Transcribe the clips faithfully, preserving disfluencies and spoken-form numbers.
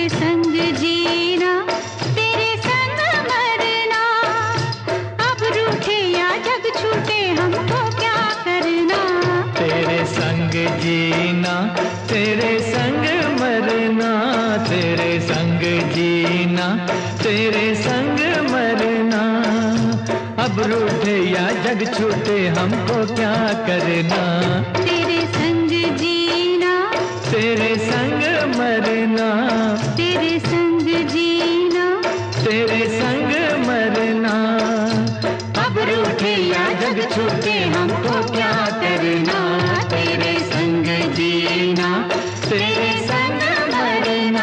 संग जीना, तेरे संग मरना, अब रूठे या जग छूटे हमको क्या करना। तेरे संग जीना, तेरे संग मरना, तेरे संग जीना, तेरे संग मरना, अब रूठे या जग छूटे हमको क्या करना। तेरे संग जीना, तेरे संग मरना, तेरे संग जीना, तेरे संग मरना, अब रूठे या जग छूटे हमको क्या करना। तेरे संग जीना, तेरे संग मरना।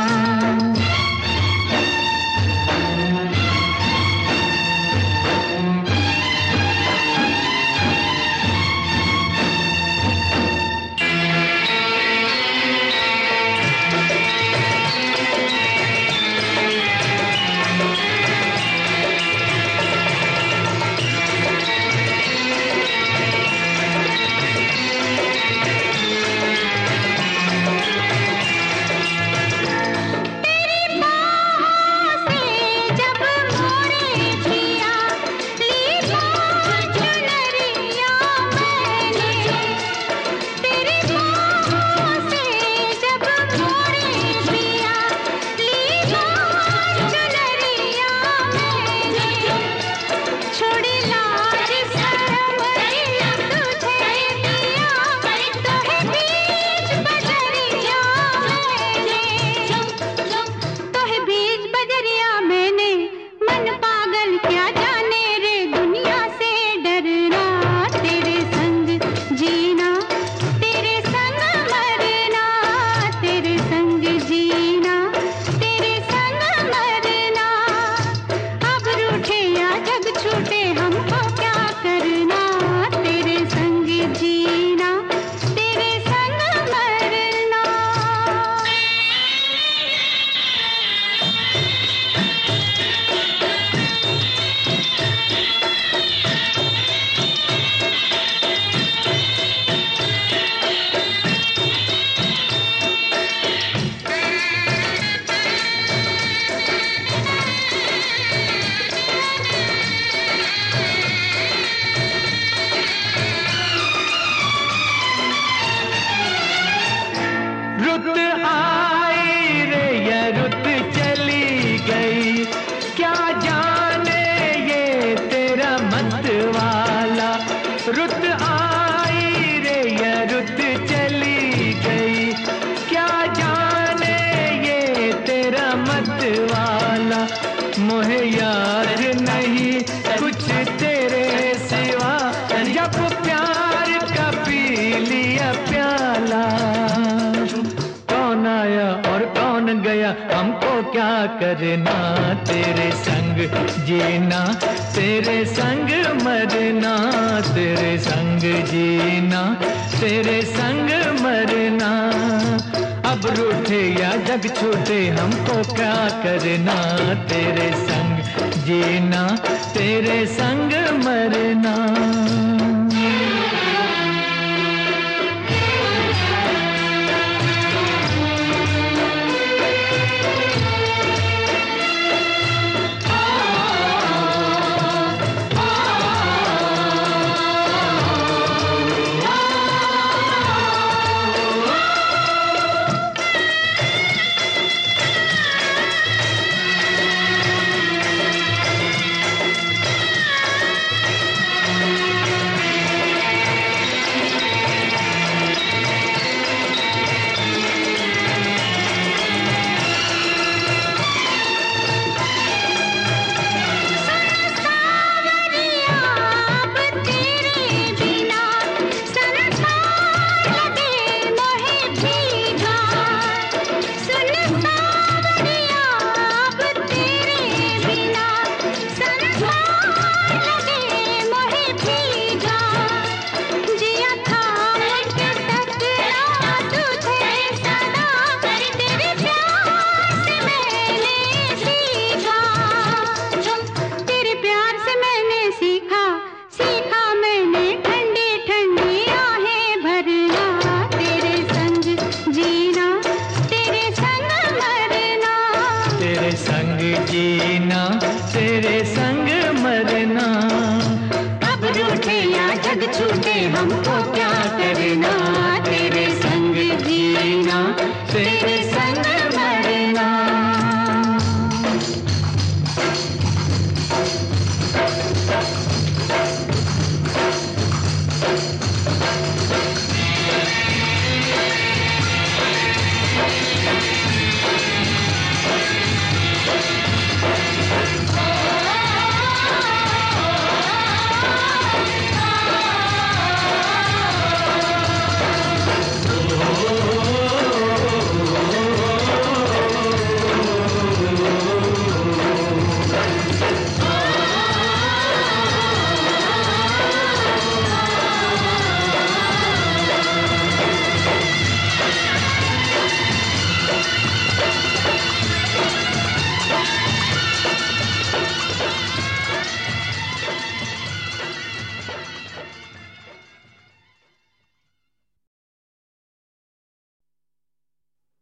रुत आई रे या रुत चली गई, क्या जाने ये तेरा मत वाला। रुत आई रे या रुत चली गई, क्या जाने ये तेरा मत वाला। मोहे याद नहीं कुछ तेरे सिवा, जब प्यार का पी लिया प्याला। कौन आया और कौन गया हमको क्या करना। तेरे संग जीना, तेरे संग मरना, तेरे संग जीना, तेरे संग मरना, अब रूठे या जग छूटे हमको क्या करना। तेरे संग जीना, तेरे संग मरना। जीना, तेरे संग मरना। अब रूठे या जग छूटे हमको क्या करना।